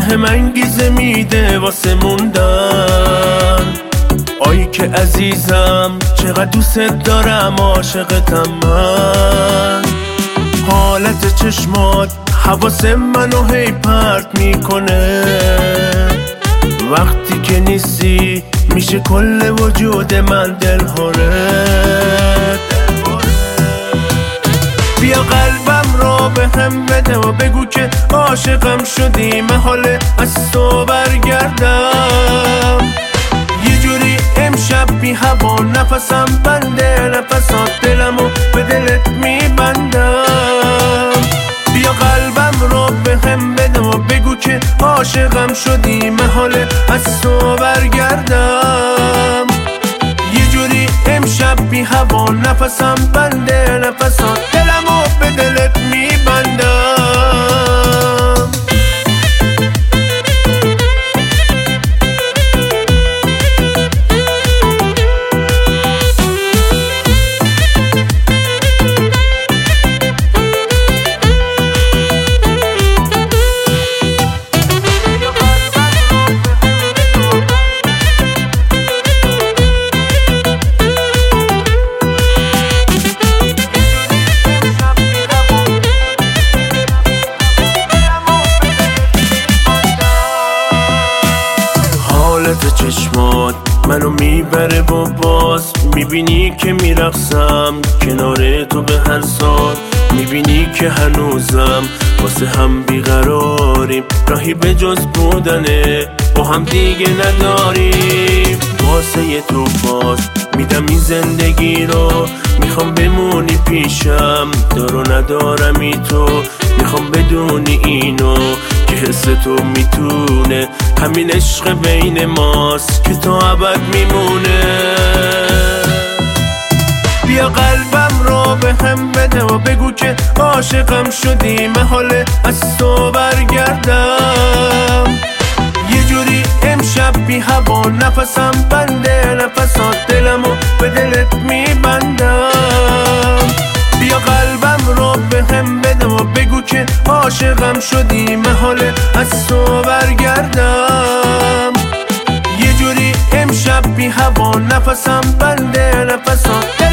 هم انگیزه میده واسه موندن. آی که عزیزم چقدر دوست دارم، عاشقتم من. حالت چشمات حواس منو هی پرت میکنه، وقتی که نیستی میشه کل وجود من دلهوره. بیا قلبم رو به هم بده و بگو که عاشقم شدی، محاله از تو برگردم. یه جوری امشب بی هوا نفسم بنده، نفسات دلمو به دلت میبندم. بیا قلبم رو به هم بده و بگو که عاشقم شدی، محاله از تو برگردم. یه جوری امشب بی هوا نفسم بنده، نفسات دلمو به دلت میبندم. حالت چشمات منو میبره و باز میبینی که میرقصم کنار تو به هر سال. میبینی که هنوزم واسه هم بیقراریم، راهی به جز بودنه با هم دیگه نداریم. واسه تو باز میدم این زندگی رو، میخوام بمونی پیشم، دارو ندارمی تو. میخوام بدونی اینو که حس تو میتونه همین عشق بین ماست که تا ابد میمونه. بیا قلبم رو به هم بده و بگو که عاشقم شدی، محاله از تو برگردم. یه جوری امشب بی هوا نفسم بنده، نفسات دلمو به دلت میبندم. بیا قلبم رو به هم بده و بگو که عاشقم شدی، محاله از تو برگردم. یه جوری امشب بی هوا نفسم بنده، نفسات